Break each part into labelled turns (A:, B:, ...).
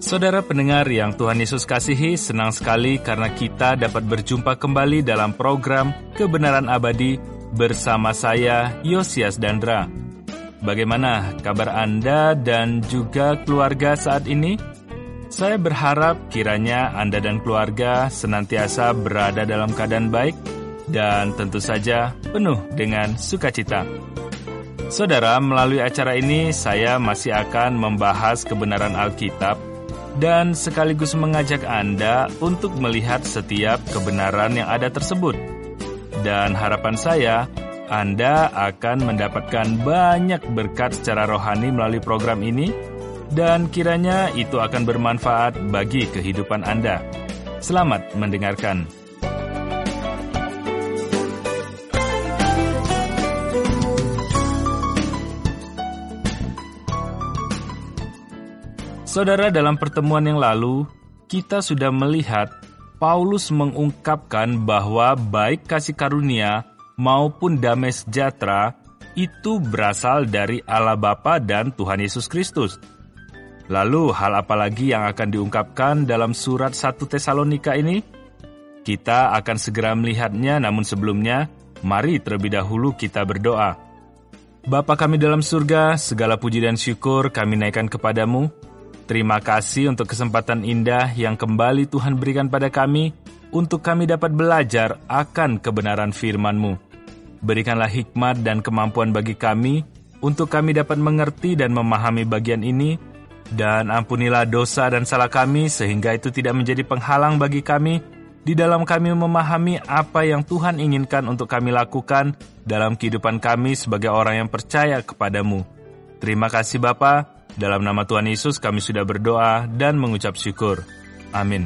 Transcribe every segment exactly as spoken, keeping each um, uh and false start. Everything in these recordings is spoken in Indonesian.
A: Saudara pendengar yang Tuhan Yesus kasihi, senang sekali karena kita dapat berjumpa kembali dalam program Kebenaran Abadi bersama saya, Yosias Dandra. Bagaimana kabar Anda dan juga keluarga saat ini? Saya berharap kiranya Anda dan keluarga senantiasa berada dalam keadaan baik dan tentu saja penuh dengan sukacita. Saudara, melalui acara ini saya masih akan membahas kebenaran Alkitab dan sekaligus mengajak Anda untuk melihat setiap kebenaran yang ada tersebut. Dan harapan saya, Anda akan mendapatkan banyak berkat secara rohani melalui program ini, dan kiranya itu akan bermanfaat bagi kehidupan Anda. Selamat mendengarkan. Saudara, dalam pertemuan yang lalu, kita sudah melihat Paulus mengungkapkan bahwa baik kasih karunia maupun damai sejahtera itu berasal dari Allah Bapa dan Tuhan Yesus Kristus. Lalu, hal apa lagi yang akan diungkapkan dalam surat satu Tesalonika ini? Kita akan segera melihatnya, namun sebelumnya, mari terlebih dahulu kita berdoa. Bapa kami dalam surga, segala puji dan syukur kami naikkan kepadamu. Terima kasih untuk kesempatan indah yang kembali Tuhan berikan pada kami untuk kami dapat belajar akan kebenaran firman-Mu. Berikanlah hikmat dan kemampuan bagi kami untuk kami dapat mengerti dan memahami bagian ini, dan ampunilah dosa dan salah kami sehingga itu tidak menjadi penghalang bagi kami di dalam kami memahami apa yang Tuhan inginkan untuk kami lakukan dalam kehidupan kami sebagai orang yang percaya kepadamu. Terima kasih Bapa. Dalam nama Tuhan Yesus kami sudah berdoa dan mengucap syukur. Amin.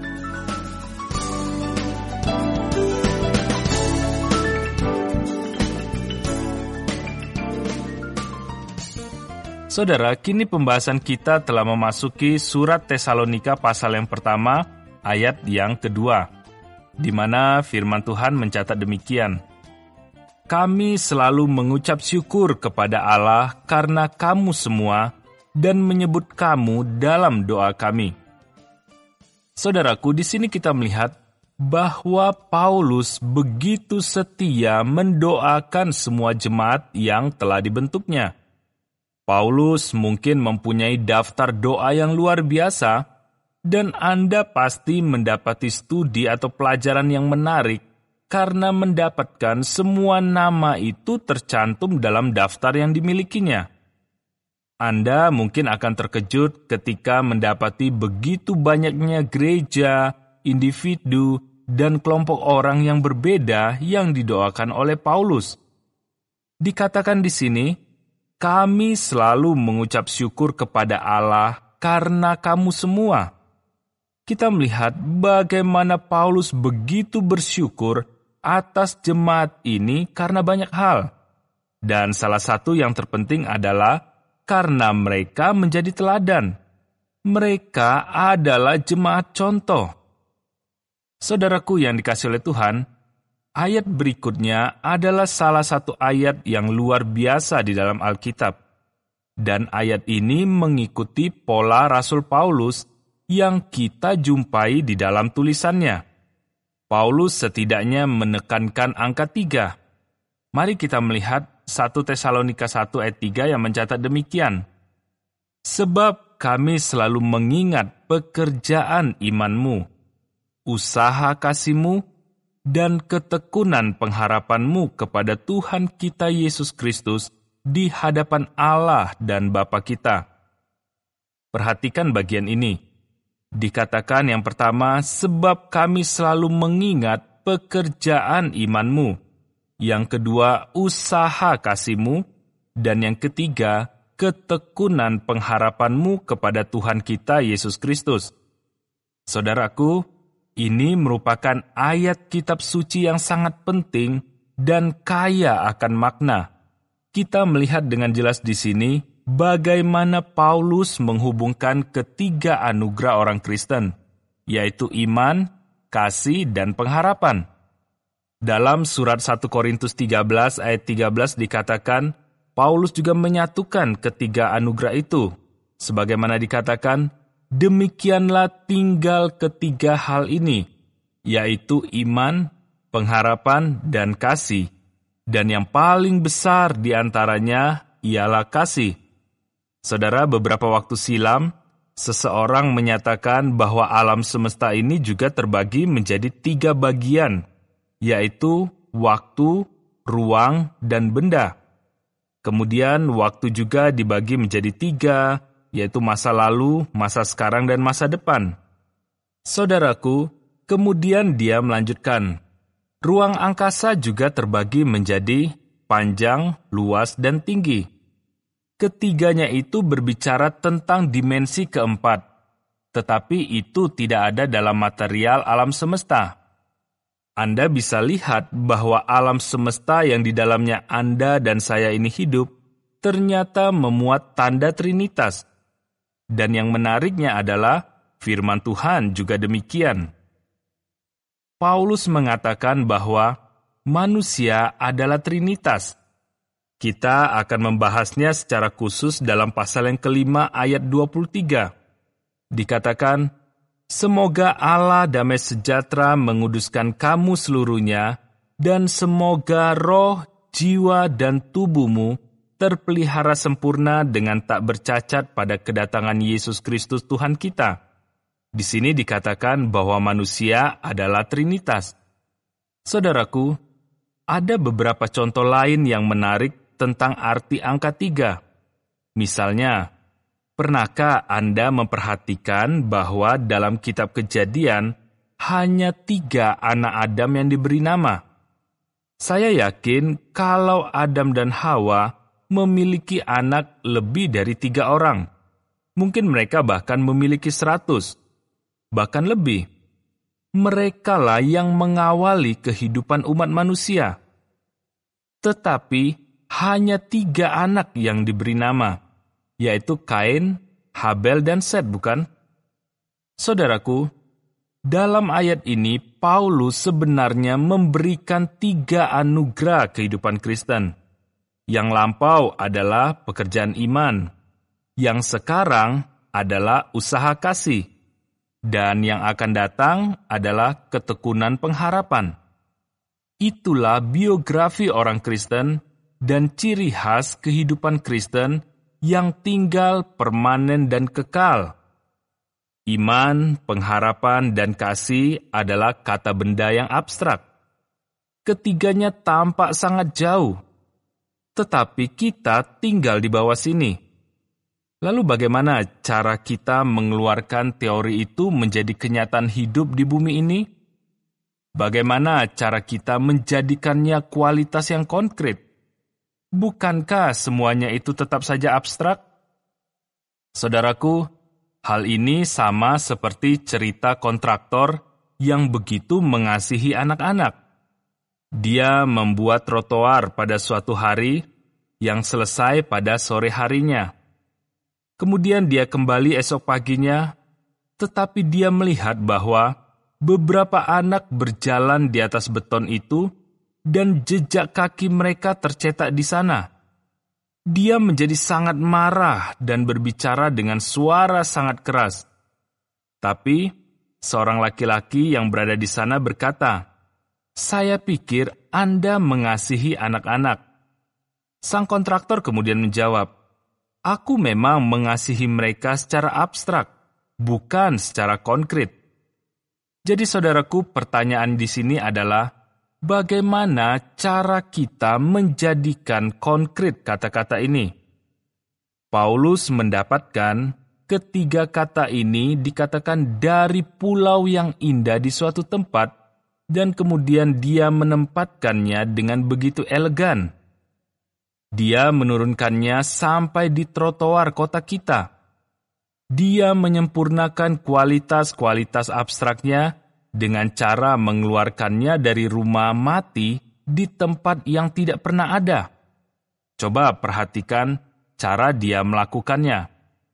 A: Saudara, kini pembahasan kita telah memasuki surat Tesalonika pasal yang pertama, ayat yang kedua, di mana firman Tuhan mencatat demikian. Kami selalu mengucap syukur kepada Allah karena kamu semua dan menyebut kamu dalam doa kami. Saudaraku, di sini kita melihat bahwa Paulus begitu setia mendoakan semua jemaat yang telah dibentuknya. Paulus mungkin mempunyai daftar doa yang luar biasa, dan Anda pasti mendapati studi atau pelajaran yang menarik karena mendapatkan semua nama itu tercantum dalam daftar yang dimilikinya. Anda mungkin akan terkejut ketika mendapati begitu banyaknya gereja, individu, dan kelompok orang yang berbeda yang didoakan oleh Paulus. Dikatakan di sini, kami selalu mengucap syukur kepada Allah karena kamu semua. Kita melihat bagaimana Paulus begitu bersyukur atas jemaat ini karena banyak hal. Dan salah satu yang terpenting adalah karena mereka menjadi teladan. Mereka adalah jemaat contoh. Saudaraku yang dikasihi oleh Tuhan, ayat berikutnya adalah salah satu ayat yang luar biasa di dalam Alkitab. Dan ayat ini mengikuti pola Rasul Paulus yang kita jumpai di dalam tulisannya. Paulus setidaknya menekankan angka tiga. Mari kita melihat satu Tesalonika satu ayat tiga yang mencatat demikian. Sebab kami selalu mengingat pekerjaan imanmu, usaha kasihmu, dan ketekunan pengharapanmu kepada Tuhan kita Yesus Kristus di hadapan Allah dan Bapa kita. Perhatikan bagian ini. Dikatakan yang pertama, sebab kami selalu mengingat pekerjaan imanmu. Yang kedua, usaha kasihmu. Dan yang ketiga, ketekunan pengharapanmu kepada Tuhan kita Yesus Kristus. Saudaraku, ini merupakan ayat kitab suci yang sangat penting dan kaya akan makna. Kita melihat dengan jelas di sini bagaimana Paulus menghubungkan ketiga anugerah orang Kristen, yaitu iman, kasih, dan pengharapan. Dalam surat satu Korintus tiga belas ayat tiga belas dikatakan, Paulus juga menyatukan ketiga anugerah itu. Sebagaimana dikatakan, demikianlah tinggal ketiga hal ini, yaitu iman, pengharapan, dan kasih. Dan yang paling besar di antaranya ialah kasih. Saudara, beberapa waktu silam, seseorang menyatakan bahwa alam semesta ini juga terbagi menjadi tiga bagian, yaitu waktu, ruang, dan benda. Kemudian waktu juga dibagi menjadi tiga, yaitu masa lalu, masa sekarang, dan masa depan. Saudaraku, kemudian dia melanjutkan, ruang angkasa juga terbagi menjadi panjang, luas, dan tinggi. Ketiganya itu berbicara tentang dimensi keempat, tetapi itu tidak ada dalam material alam semesta. Anda bisa lihat bahwa alam semesta yang di dalamnya Anda dan saya ini hidup ternyata memuat tanda Trinitas. Dan yang menariknya adalah firman Tuhan juga demikian. Paulus mengatakan bahwa manusia adalah Trinitas. Kita akan membahasnya secara khusus dalam pasal yang kelima ayat dua puluh tiga. Dikatakan, semoga Allah damai sejahtera menguduskan kamu seluruhnya, dan semoga roh, jiwa, dan tubuhmu terpelihara sempurna dengan tak bercacat pada kedatangan Yesus Kristus Tuhan kita. Di sini dikatakan bahwa manusia adalah Trinitas. Saudaraku, ada beberapa contoh lain yang menarik tentang arti angka tiga. Misalnya, pernahkah Anda memperhatikan bahwa dalam kitab Kejadian hanya tiga anak Adam yang diberi nama? Saya yakin kalau Adam dan Hawa memiliki anak lebih dari tiga orang. Mungkin mereka bahkan memiliki seratus, bahkan lebih. Merekalah yang mengawali kehidupan umat manusia. Tetapi hanya tiga anak yang diberi nama, yaitu Kain, Habel, dan Set, bukan? Saudaraku, dalam ayat ini Paulus sebenarnya memberikan tiga anugerah kehidupan Kristen. Yang lampau adalah pekerjaan iman, yang sekarang adalah usaha kasih, dan yang akan datang adalah ketekunan pengharapan. Itulah biografi orang Kristen dan ciri khas kehidupan Kristen yang tinggal permanen dan kekal. Iman, pengharapan, dan kasih adalah kata benda yang abstrak. Ketiganya tampak sangat jauh, tetapi kita tinggal di bawah sini. Lalu bagaimana cara kita mengeluarkan teori itu menjadi kenyataan hidup di bumi ini? Bagaimana cara kita menjadikannya kualitas yang konkret? Bukankah semuanya itu tetap saja abstrak? Saudaraku, hal ini sama seperti cerita kontraktor yang begitu mengasihi anak-anak. Dia membuat trotoar pada suatu hari yang selesai pada sore harinya. Kemudian dia kembali esok paginya, tetapi dia melihat bahwa beberapa anak berjalan di atas beton itu dan jejak kaki mereka tercetak di sana. Dia menjadi sangat marah dan berbicara dengan suara sangat keras. Tapi seorang laki-laki yang berada di sana berkata, "Saya pikir Anda mengasihi anak-anak." Sang kontraktor kemudian menjawab, "Aku memang mengasihi mereka secara abstrak, bukan secara konkret." Jadi saudaraku, pertanyaan di sini adalah, bagaimana cara kita menjadikan konkret kata-kata ini? Paulus mendapatkan ketiga kata ini dikatakan dari pulau yang indah di suatu tempat, dan kemudian dia menempatkannya dengan begitu elegan. Dia menurunkannya sampai di trotoar kota kita. Dia menyempurnakan kualitas-kualitas abstraknya dengan cara mengeluarkannya dari rumah mati di tempat yang tidak pernah ada. Coba perhatikan cara dia melakukannya.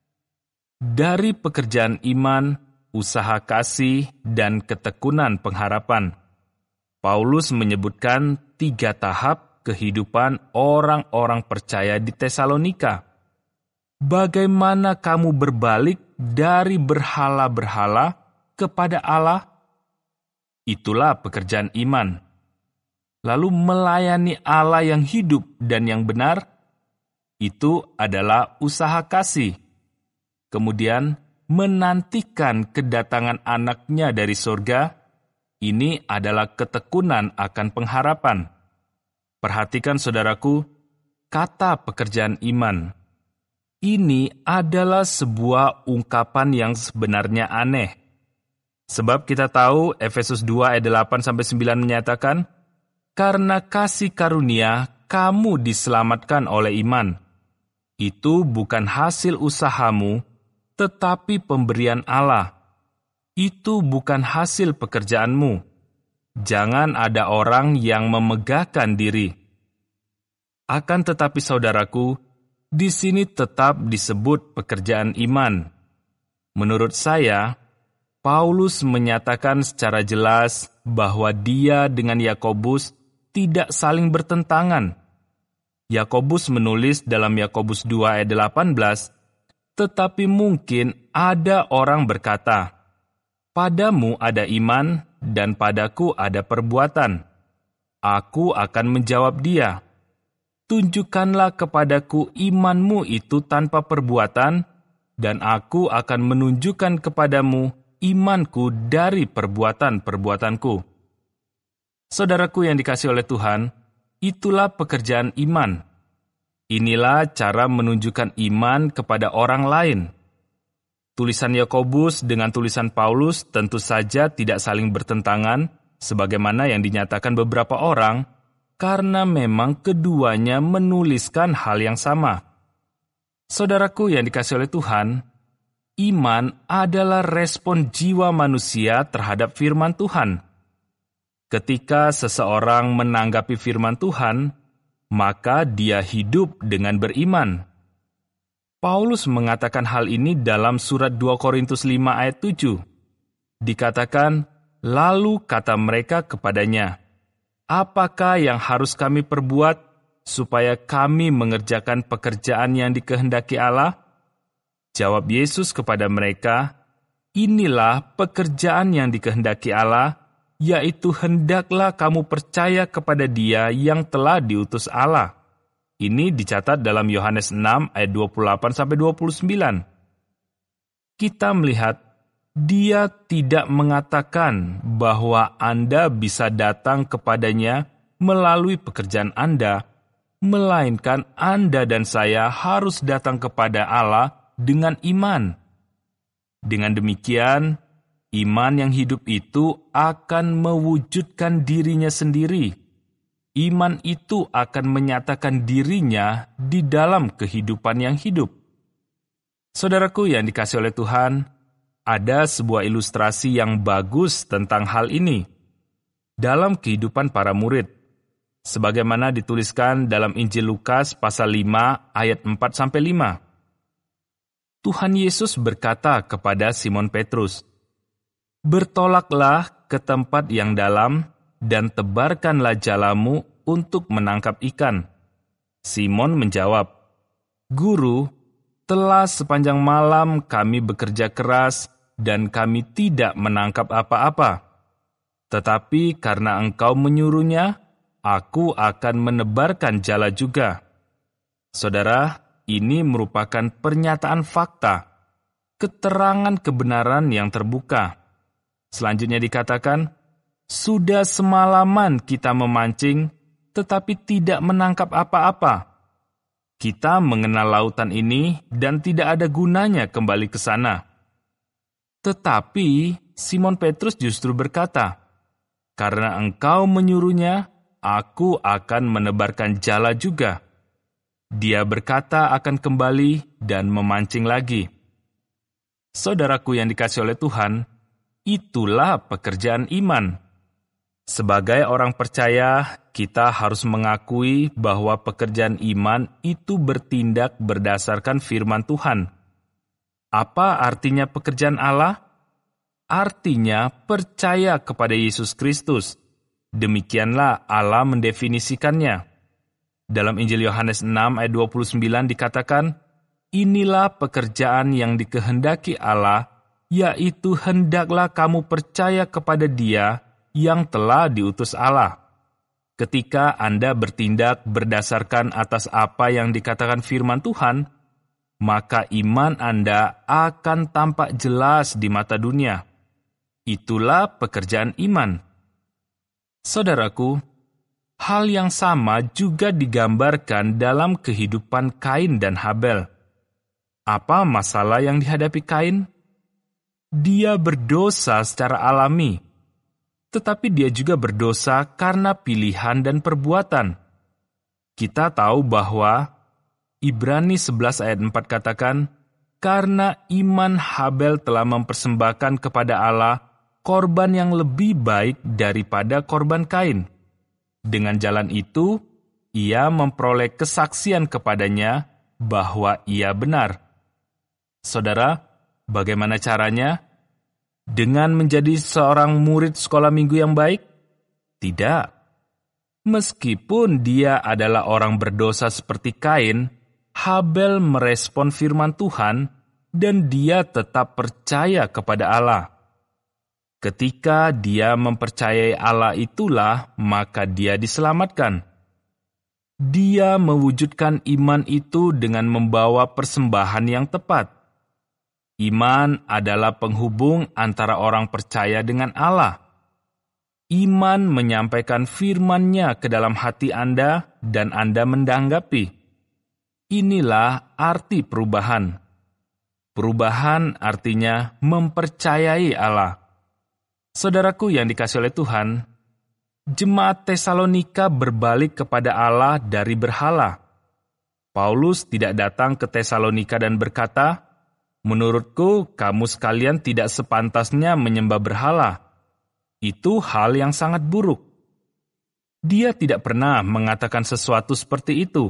A: Dari pekerjaan iman, usaha kasih, dan ketekunan pengharapan, Paulus menyebutkan tiga tahap kehidupan orang-orang percaya di Tesalonika. Bagaimana kamu berbalik dari berhala-berhala kepada Allah? Itulah pekerjaan iman. Lalu melayani Allah yang hidup dan yang benar, itu adalah usaha kasih. Kemudian menantikan kedatangan anaknya dari surga, ini adalah ketekunan akan pengharapan. Perhatikan saudaraku, kata pekerjaan iman. Ini adalah sebuah ungkapan yang sebenarnya aneh. Sebab kita tahu Efesus dua ayat delapan sampai sembilan menyatakan, karena kasih karunia kamu diselamatkan oleh iman. Itu bukan hasil usahamu, tetapi pemberian Allah. Itu bukan hasil pekerjaanmu. Jangan ada orang yang memegahkan diri. Akan tetapi saudaraku, di sini tetap disebut pekerjaan iman. Menurut saya, Paulus menyatakan secara jelas bahwa dia dengan Yakobus tidak saling bertentangan. Yakobus menulis dalam Yakobus dua ayat delapan belas, tetapi mungkin ada orang berkata, padamu ada iman dan padaku ada perbuatan. Aku akan menjawab dia, tunjukkanlah kepadaku imanmu itu tanpa perbuatan, dan aku akan menunjukkan kepadamu imanku dari perbuatan-perbuatanku. Saudaraku yang dikasihi oleh Tuhan, itulah pekerjaan iman. Inilah cara menunjukkan iman kepada orang lain. Tulisan Yakobus dengan tulisan Paulus tentu saja tidak saling bertentangan, sebagaimana yang dinyatakan beberapa orang, karena memang keduanya menuliskan hal yang sama. Saudaraku yang dikasihi oleh Tuhan, iman adalah respon jiwa manusia terhadap firman Tuhan. Ketika seseorang menanggapi firman Tuhan, maka dia hidup dengan beriman. Paulus mengatakan hal ini dalam surat dua Korintus lima ayat tujuh. Dikatakan, lalu kata mereka kepadanya, apakah yang harus kami perbuat supaya kami mengerjakan pekerjaan yang dikehendaki Allah? Jawab Yesus kepada mereka, inilah pekerjaan yang dikehendaki Allah, yaitu hendaklah kamu percaya kepada Dia yang telah diutus Allah. Ini dicatat dalam Yohanes enam ayat dua puluh delapan sampai dua puluh sembilan. Kita melihat Dia tidak mengatakan bahwa Anda bisa datang kepadanya melalui pekerjaan Anda, melainkan Anda dan saya harus datang kepada Allah dengan iman. Dengan demikian, iman yang hidup itu akan mewujudkan dirinya sendiri. Iman itu akan menyatakan dirinya di dalam kehidupan yang hidup. Saudaraku yang dikasihi oleh Tuhan, ada sebuah ilustrasi yang bagus tentang hal ini dalam kehidupan para murid, sebagaimana dituliskan dalam Injil Lukas pasal lima ayat empat sampai lima. Tuhan Yesus berkata kepada Simon Petrus, bertolaklah ke tempat yang dalam dan tebarkanlah jalamu untuk menangkap ikan. Simon menjawab, Guru, telah sepanjang malam kami bekerja keras dan kami tidak menangkap apa-apa. Tetapi karena engkau menyuruhnya, aku akan menebarkan jala juga. Saudara, ini merupakan pernyataan fakta, keterangan kebenaran yang terbuka. Selanjutnya dikatakan, sudah semalaman kita memancing, tetapi tidak menangkap apa-apa. Kita mengenal lautan ini dan tidak ada gunanya kembali ke sana. Tetapi Simon Petrus justru berkata, karena engkau menyuruhnya, aku akan menebarkan jala juga. Dia berkata akan kembali dan memancing lagi. Saudaraku yang dikasihi oleh Tuhan, itulah pekerjaan iman. Sebagai orang percaya, kita harus mengakui bahwa pekerjaan iman itu bertindak berdasarkan firman Tuhan. Apa artinya pekerjaan Allah? Artinya percaya kepada Yesus Kristus. Demikianlah Allah mendefinisikannya. Dalam Injil Yohanes enam ayat dua puluh sembilan dikatakan, inilah pekerjaan yang dikehendaki Allah, yaitu hendaklah kamu percaya kepada Dia yang telah diutus Allah. Ketika Anda bertindak berdasarkan atas apa yang dikatakan firman Tuhan, maka iman Anda akan tampak jelas di mata dunia. Itulah pekerjaan iman. Saudaraku, hal yang sama juga digambarkan dalam kehidupan Kain dan Habel. Apa masalah yang dihadapi Kain? Dia berdosa secara alami, tetapi dia juga berdosa karena pilihan dan perbuatan. Kita tahu bahwa Ibrani sebelas ayat empat katakan, karena iman Habel telah mempersembahkan kepada Allah korban yang lebih baik daripada korban Kain. Dengan jalan itu, ia memperoleh kesaksian kepadanya bahwa ia benar. Saudara, bagaimana caranya? Dengan menjadi seorang murid sekolah minggu yang baik? Tidak. Meskipun dia adalah orang berdosa seperti Kain, Habel merespon firman Tuhan dan dia tetap percaya kepada Allah. Ketika dia mempercayai Allah itulah, maka dia diselamatkan. Dia mewujudkan iman itu dengan membawa persembahan yang tepat. Iman adalah penghubung antara orang percaya dengan Allah. Iman menyampaikan firman-Nya ke dalam hati Anda dan Anda mendanggapi. Inilah arti perubahan. Perubahan artinya mempercayai Allah. Saudaraku yang dikasihi oleh Tuhan, jemaat Tesalonika berbalik kepada Allah dari berhala. Paulus tidak datang ke Tesalonika dan berkata, "Menurutku, kamu sekalian tidak sepantasnya menyembah berhala." Itu hal yang sangat buruk. Dia tidak pernah mengatakan sesuatu seperti itu.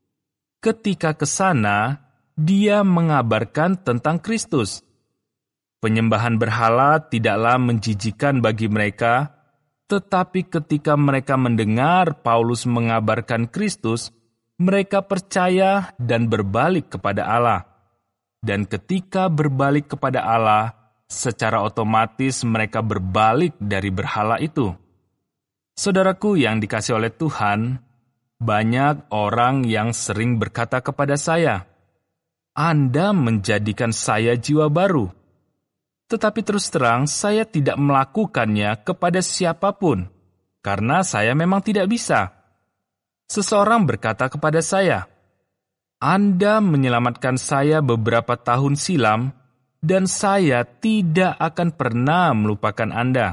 A: Ketika ke sana, dia mengabarkan tentang Kristus. Penyembahan berhala tidaklah menjijikan bagi mereka, tetapi ketika mereka mendengar Paulus mengabarkan Kristus, mereka percaya dan berbalik kepada Allah. Dan ketika berbalik kepada Allah, secara otomatis mereka berbalik dari berhala itu. Saudaraku yang dikasihi oleh Tuhan, banyak orang yang sering berkata kepada saya, "Anda menjadikan saya jiwa baru." Tetapi terus terang, saya tidak melakukannya kepada siapapun, karena saya memang tidak bisa. Seseorang berkata kepada saya, "Anda menyelamatkan saya beberapa tahun silam, dan saya tidak akan pernah melupakan Anda."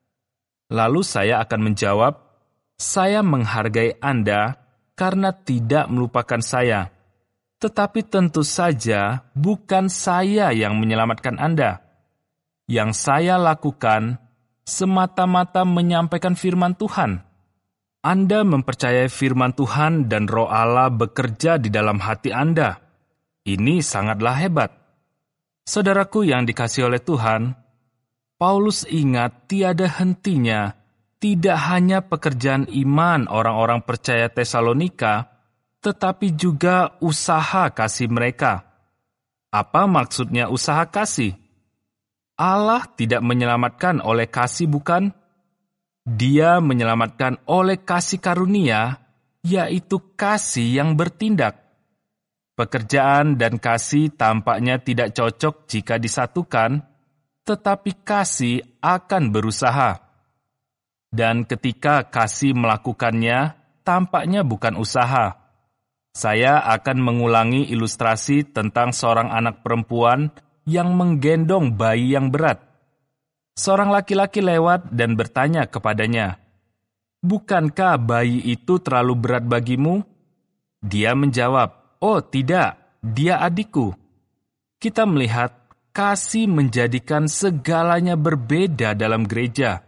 A: Lalu saya akan menjawab, "Saya menghargai Anda karena tidak melupakan saya. Tetapi tentu saja bukan saya yang menyelamatkan Anda. Yang saya lakukan semata-mata menyampaikan firman Tuhan. Anda mempercayai firman Tuhan dan Roh Allah bekerja di dalam hati Anda. Ini sangatlah hebat." Saudaraku yang dikasihi oleh Tuhan, Paulus ingat tiada hentinya, tidak hanya pekerjaan iman orang-orang percaya Tesalonika, tetapi juga usaha kasih mereka. Apa maksudnya usaha kasih? Allah tidak menyelamatkan oleh kasih, bukan? Dia menyelamatkan oleh kasih karunia, yaitu kasih yang bertindak. Pekerjaan dan kasih tampaknya tidak cocok jika disatukan, tetapi kasih akan berusaha. Dan ketika kasih melakukannya, tampaknya bukan usaha. Saya akan mengulangi ilustrasi tentang seorang anak perempuan yang menggendong bayi yang berat. Seorang laki-laki lewat dan bertanya kepadanya, "Bukankah bayi itu terlalu berat bagimu?" Dia menjawab, "Oh tidak, dia adikku." Kita melihat kasih menjadikan segalanya berbeda dalam gereja.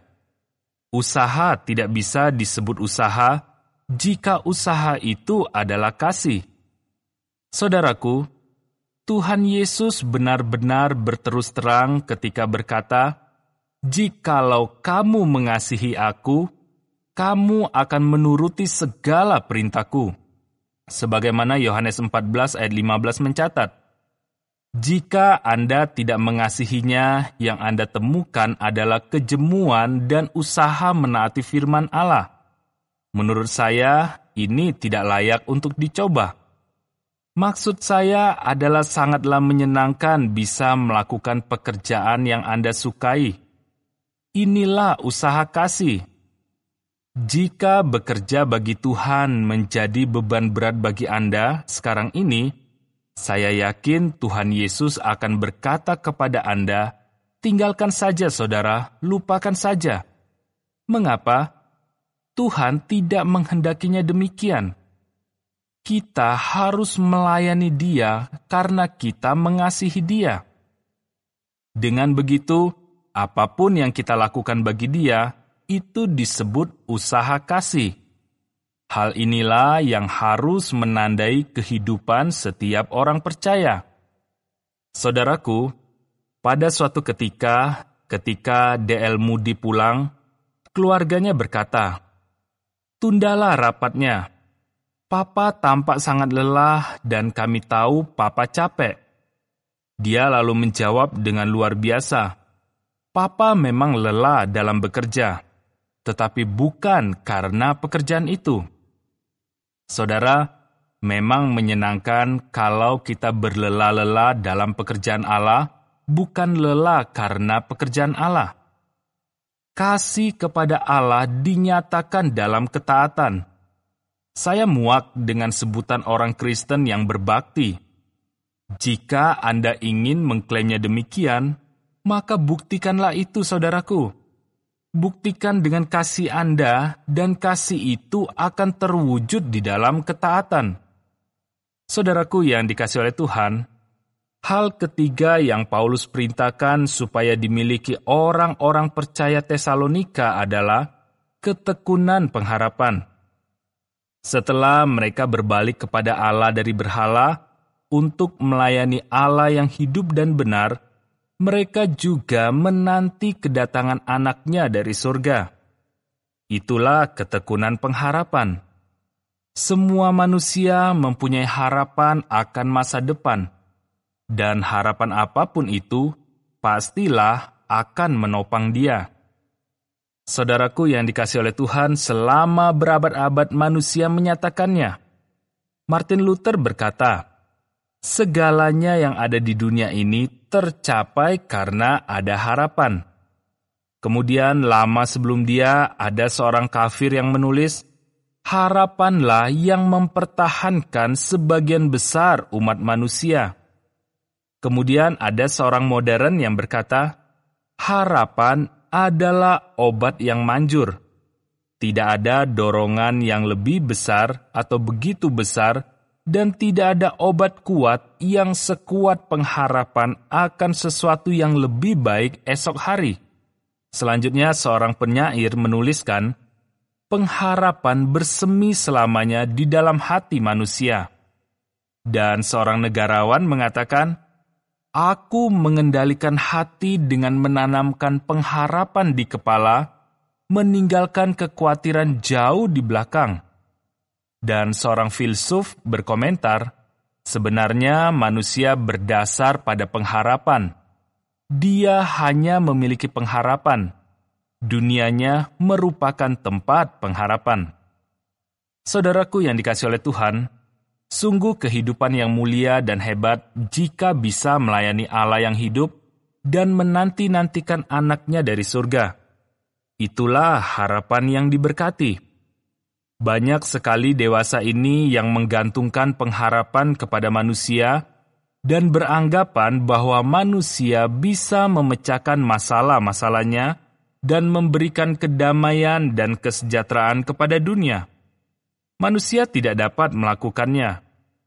A: Usaha tidak bisa disebut usaha jika usaha itu adalah kasih. Saudaraku, Tuhan Yesus benar-benar berterus terang ketika berkata, "Jikalau kamu mengasihi aku, kamu akan menuruti segala perintahku." Sebagaimana Yohanes empat belas ayat lima belas mencatat, Jika Anda tidak mengasihinya, yang Anda temukan adalah kejemuan dan usaha menaati firman Allah. Menurut saya, ini tidak layak untuk dicoba. Maksud saya adalah sangatlah menyenangkan bisa melakukan pekerjaan yang Anda sukai. Inilah usaha kasih. Jika bekerja bagi Tuhan menjadi beban berat bagi Anda sekarang ini, saya yakin Tuhan Yesus akan berkata kepada Anda, tinggalkan saja saudara, lupakan saja. Mengapa? Tuhan tidak menghendakinya demikian. Kita harus melayani Dia karena kita mengasihi Dia. Dengan begitu, apapun yang kita lakukan bagi Dia, itu disebut usaha kasih. Hal inilah yang harus menandai kehidupan setiap orang percaya. Saudaraku, pada suatu ketika, ketika D L Moody pulang, keluarganya berkata, "Tundalah rapatnya. Papa tampak sangat lelah dan kami tahu Papa capek." Dia lalu menjawab dengan luar biasa, "Papa memang lelah dalam bekerja, tetapi bukan karena pekerjaan itu." Saudara, memang menyenangkan kalau kita berlelah-lelah dalam pekerjaan Allah, bukan lelah karena pekerjaan Allah. Kasih kepada Allah dinyatakan dalam ketaatan. Saya muak dengan sebutan orang Kristen yang berbakti. Jika Anda ingin mengklaimnya demikian, maka buktikanlah itu, saudaraku. Buktikan dengan kasih Anda, dan kasih itu akan terwujud di dalam ketaatan. Saudaraku yang dikasihi oleh Tuhan, hal ketiga yang Paulus perintahkan supaya dimiliki orang-orang percaya Tesalonika adalah ketekunan pengharapan. Setelah mereka berbalik kepada Allah dari berhala untuk melayani Allah yang hidup dan benar, mereka juga menanti kedatangan anaknya dari surga. Itulah ketekunan pengharapan. Semua manusia mempunyai harapan akan masa depan, dan harapan apapun itu pastilah akan menopang dia. Saudaraku yang dikasihi oleh Tuhan, selama berabad-abad manusia menyatakannya. Martin Luther berkata, "Segalanya yang ada di dunia ini tercapai karena ada harapan." Kemudian lama sebelum dia, ada seorang kafir yang menulis, "Harapanlah yang mempertahankan sebagian besar umat manusia." Kemudian ada seorang modern yang berkata, "Harapan adalah obat yang manjur. Tidak ada dorongan yang lebih besar atau begitu besar, dan tidak ada obat kuat yang sekuat pengharapan akan sesuatu yang lebih baik esok hari." Selanjutnya seorang penyair menuliskan, "Pengharapan bersemi selamanya di dalam hati manusia." Dan seorang negarawan mengatakan, "Aku mengendalikan hati dengan menanamkan pengharapan di kepala, meninggalkan kekhawatiran jauh di belakang." Dan seorang filsuf berkomentar, "Sebenarnya manusia berdasar pada pengharapan. Dia hanya memiliki pengharapan. Dunianya merupakan tempat pengharapan." Saudaraku yang dikasihi oleh Tuhan, sungguh kehidupan yang mulia dan hebat jika bisa melayani Allah yang hidup dan menanti-nantikan anaknya dari surga. Itulah harapan yang diberkati. Banyak sekali dewasa ini yang menggantungkan pengharapan kepada manusia dan beranggapan bahwa manusia bisa memecahkan masalah-masalahnya dan memberikan kedamaian dan kesejahteraan kepada dunia. Manusia tidak dapat melakukannya.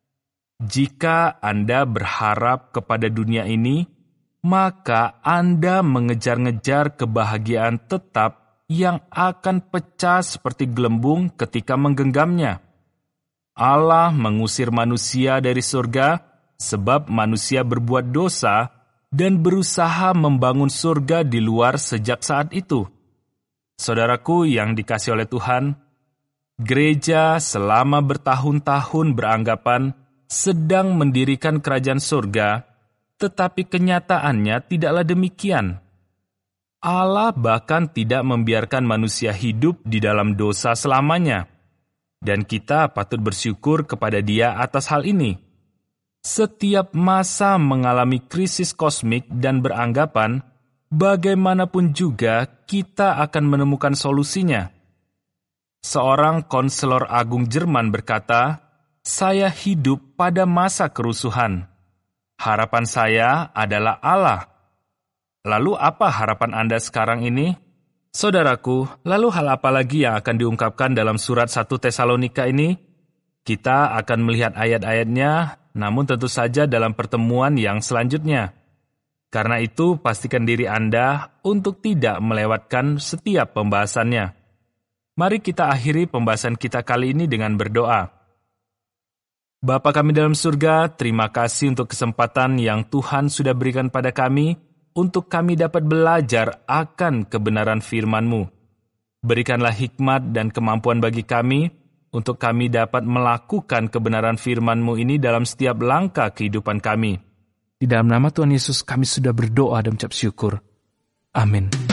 A: Jika Anda berharap kepada dunia ini, maka Anda mengejar-ngejar kebahagiaan tetap yang akan pecah seperti gelembung ketika menggenggamnya. Allah mengusir manusia dari surga sebab manusia berbuat dosa dan berusaha membangun surga di luar sejak saat itu. Saudaraku yang dikasihi oleh Tuhan, gereja selama bertahun-tahun beranggapan sedang mendirikan kerajaan surga, tetapi kenyataannya tidaklah demikian. Allah bahkan tidak membiarkan manusia hidup di dalam dosa selamanya, dan kita patut bersyukur kepada Dia atas hal ini. Setiap masa mengalami krisis kosmik dan beranggapan, bagaimanapun juga kita akan menemukan solusinya. Seorang konselor agung Jerman berkata, "Saya hidup pada masa kerusuhan. Harapan saya adalah Allah." Lalu apa harapan Anda sekarang ini? Saudaraku, lalu hal apa lagi yang akan diungkapkan dalam surat satu Tesalonika ini? Kita akan melihat ayat-ayatnya, namun tentu saja dalam pertemuan yang selanjutnya. Karena itu, pastikan diri Anda untuk tidak melewatkan setiap pembahasannya. Mari kita akhiri pembahasan kita kali ini dengan berdoa. Bapa kami dalam surga, terima kasih untuk kesempatan yang Tuhan sudah berikan pada kami, untuk kami dapat belajar akan kebenaran firman-Mu. Berikanlah hikmat dan kemampuan bagi kami, untuk kami dapat melakukan kebenaran firman-Mu ini dalam setiap langkah kehidupan kami. Di dalam nama Tuhan Yesus kami sudah berdoa dan mengucap syukur. Amin.